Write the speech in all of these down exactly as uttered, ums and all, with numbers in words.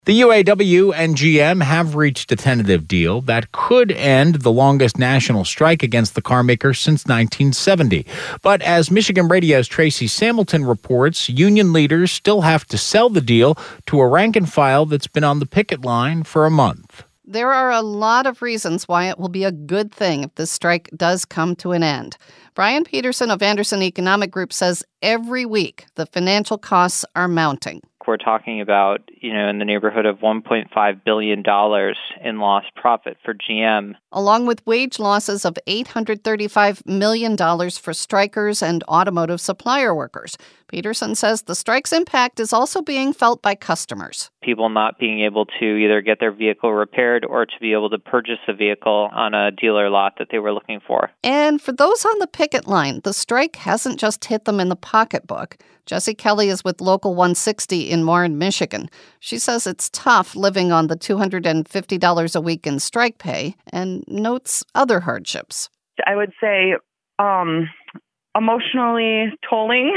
The U A W and G M have reached a tentative deal that could end the longest national strike against the carmakers since nineteen seventy. But as Michigan Radio's Tracy Samilton reports, union leaders still have to sell the deal to a rank and file that's been on the picket line for a month. There are a lot of reasons why it will be a good thing if this strike does come to an end. Brian Peterson of Anderson Economic Group says every week the financial costs are mounting. We're talking about, you know, in the neighborhood of one point five billion dollars in lost profit for G M. Along with wage losses of eight hundred thirty-five million dollars for strikers and automotive supplier workers. Peterson says the strike's impact is also being felt by customers. People not being able to either get their vehicle repaired or to be able to purchase a vehicle on a dealer lot that they were looking for. And for those on the picket line, the strike hasn't just hit them in the pocketbook. Jessie Kelly is with Local one sixty in Warren, Michigan. She says it's tough living on the two hundred fifty dollars a week in strike pay and notes other hardships. I would say um, emotionally tolling,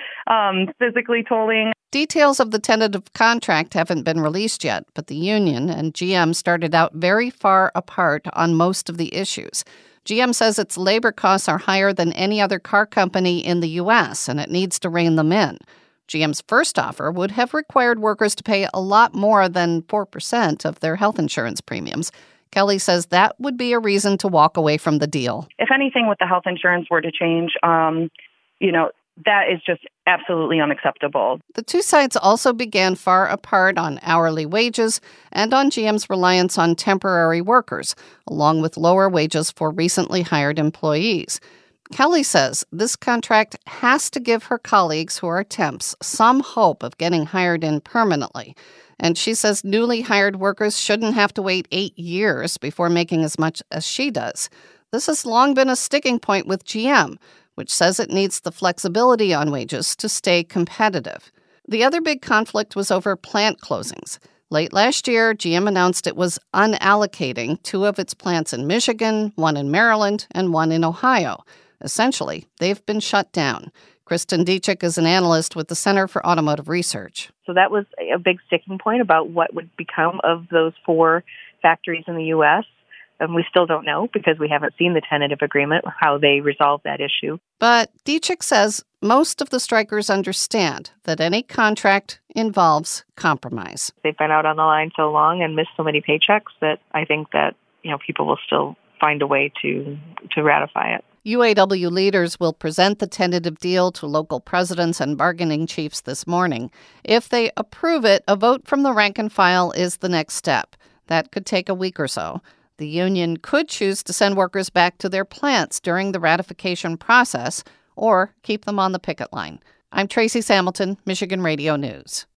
um, physically tolling. Details of the tentative contract haven't been released yet, but the union and G M started out very far apart on most of the issues. G M says its labor costs are higher than any other car company in the U S, and it needs to rein them in. G M's first offer would have required workers to pay a lot more than four percent of their health insurance premiums. Kelly says that would be a reason to walk away from the deal. If anything with the health insurance were to change, um, you know, that is just absolutely unacceptable. The two sides also began far apart on hourly wages and on G M's reliance on temporary workers, along with lower wages for recently hired employees. Kelly says this contract has to give her colleagues who are temps some hope of getting hired in permanently. And she says newly hired workers shouldn't have to wait eight years before making as much as she does. This has long been a sticking point with G M, which says it needs the flexibility on wages to stay competitive. The other big conflict was over plant closings. Late last year, G M announced it was unallocating two of its plants in Michigan, one in Maryland, and one in Ohio. Essentially, they've been shut down. Kristen Dietrich is an analyst with the Center for Automotive Research. So that was a big sticking point about what would become of those four factories in the U S, and we still don't know because we haven't seen the tentative agreement, how they resolve that issue. But Dietrich says most of the strikers understand that any contract involves compromise. They've been out on the line so long and missed so many paychecks that I think that, you know, people will still find a way to to ratify it. U A W leaders will present the tentative deal to local presidents and bargaining chiefs this morning. If they approve it, a vote from the rank and file is the next step. That could take a week or so. The union could choose to send workers back to their plants during the ratification process or keep them on the picket line. I'm Tracy Samilton, Michigan Radio News.